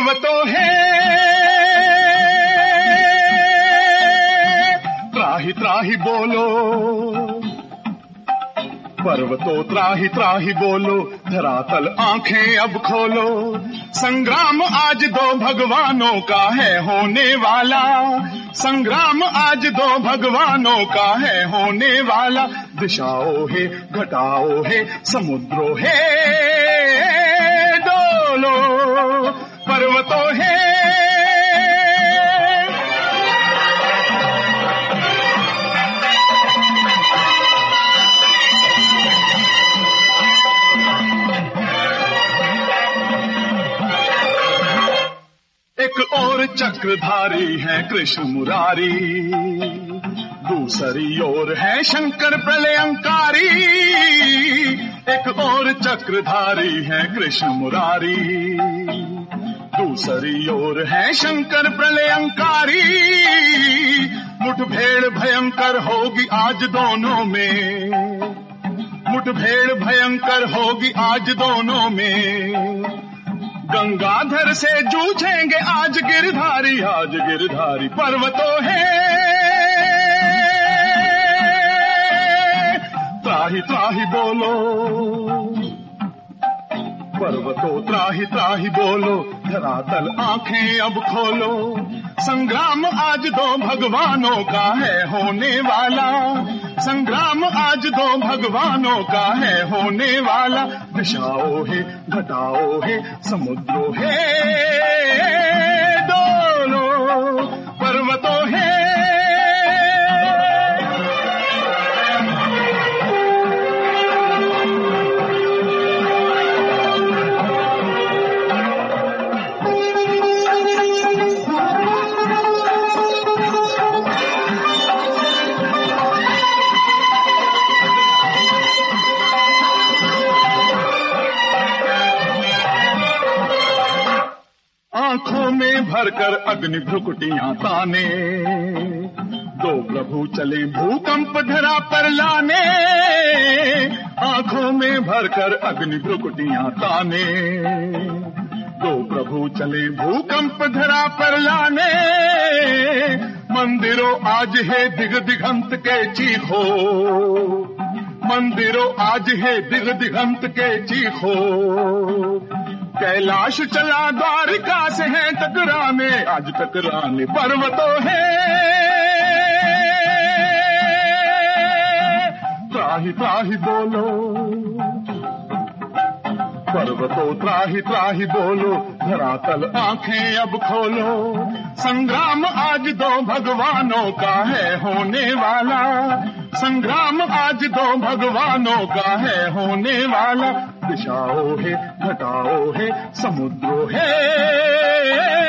पर्वतों है त्राहि त्राहि बोलो, पर्वतों त्राहि त्राहि बोलो, धरातल आंखें अब खोलो। संग्राम आज दो भगवानों का है होने वाला, संग्राम आज दो भगवानों का है होने वाला। दिशाओं है घटाओ है समुद्रों है डोलो, पर्वतों है एक और चक्रधारी है कृष्ण मुरारी, दूसरी ओर है शंकर प्रलयंकारी। एक और चक्रधारी है कृष्ण मुरारी, दूसरी ओर है शंकर प्रलयंकारी। मुठभेड़ भयंकर होगी आज दोनों में, मुठभेड़ भयंकर होगी आज दोनों में। गंगाधर से जूझेंगे आज गिरधारी, आज गिरधारी। पर्वतों है त्राहि त्राहि बोलो, पर्वतों त्राहि त्राहि बोलो, धरातल आंखें अब खोलो। संग्राम आज दो भगवानों का है होने वाला, संग्राम आज दो भगवानों का है होने वाला। दिशाओं है घटाओ है समुद्रों है डोलो, पर्वतों है आंखों में भरकर अग्नि भ्रुकुटियां ताने, दो प्रभु चले भूकंप धरा पर लाने। आंखों में भरकर अग्नि भ्रुकुटियां ताने, दो प्रभु चले भूकंप धरा पर लाने। मंदिरों आज है दिग दिगंत के चीखो, मंदिरों आज है दिग दिगंत के चीखो। कैलाश चला द्वारिका से है टकराने, आज टकराने। पर्वतों है त्राहि त्राहि बोलो, पर्वतों त्राहि त्राहि बोलो, धरातल आंखें अब खोलो। संग्राम आज दो भगवानों का है होने वाला, संग्राम आज दो भगवानों का है होने वाला। दिशाओं है घटाओ है समुद्रों है